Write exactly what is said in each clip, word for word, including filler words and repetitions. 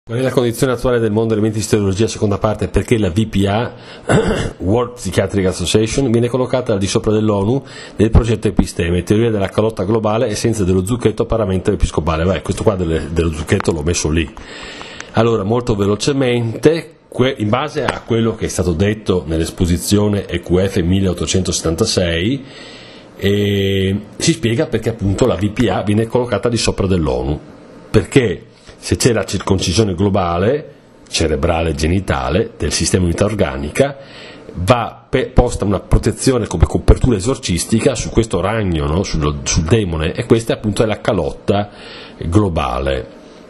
Qual è la condizione attuale del mondo delle menti di stereologia, seconda parte, perché la V P A, World Psychiatric Association, viene collocata al di sopra dell'ONU nel progetto Episteme, teoria della calotta globale e senza dello zucchetto paramento episcopale. Beh, questo qua delle, dello zucchetto l'ho messo lì. Allora, molto velocemente, in base a quello che è stato detto nell'esposizione E Q F milleottocentosettantasei, e si spiega perché appunto la V P A viene collocata al di sopra dell'ONU, perché se c'è la circoncisione globale, cerebrale e genitale, del sistema unità organica, va posta una protezione come copertura esorcistica su questo ragno, no? sul, sul demone, e questa appunto è la calotta globale,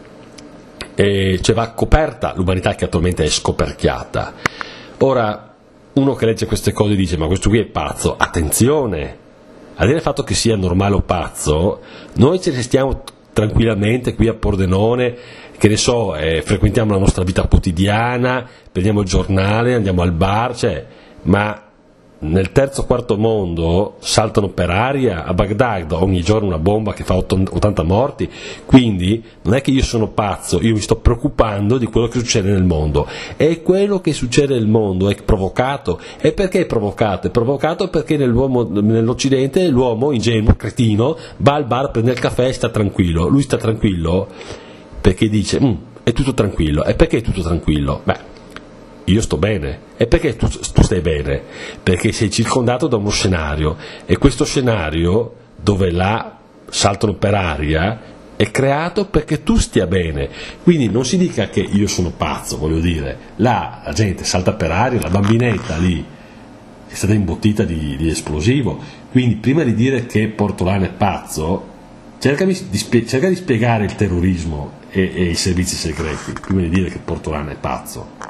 e cioè va coperta l'umanità che attualmente è scoperchiata. Ora, uno che legge queste cose dice: ma questo qui è pazzo. Attenzione, al di là del fatto che sia normale o pazzo, noi ce ne stiamo tranquillamente qui a Pordenone, che ne so, eh, frequentiamo la nostra vita quotidiana, prendiamo il giornale, andiamo al bar, cioè, ma nel terzo quarto mondo saltano per aria, a Baghdad ogni giorno una bomba che fa ottanta morti, quindi non è che io sono pazzo, io mi sto preoccupando di quello che succede nel mondo, e quello che succede nel mondo è provocato. E perché è provocato? È provocato perché nell'uomo, nell'Occidente l'uomo ingenuo, cretino, va al bar, prende il caffè e sta tranquillo. Lui sta tranquillo perché dice è tutto tranquillo. E perché è tutto tranquillo? Beh, io sto bene. E perché tu, tu stai bene? Perché sei circondato da uno scenario, e questo scenario, dove là saltano per aria, è creato perché tu stia bene. Quindi non si dica che io sono pazzo, voglio dire, là la gente salta per aria, la bambinetta lì è stata imbottita di, di esplosivo. Quindi prima di dire che Portolano è pazzo, cerca di, spie- cerca di spiegare il terrorismo e, e i servizi segreti, prima di dire che Portolano è pazzo.